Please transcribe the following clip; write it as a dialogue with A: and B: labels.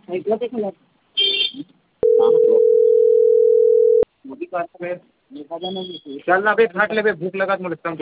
A: चल ना बे खाट ले बे भूख लगा मोला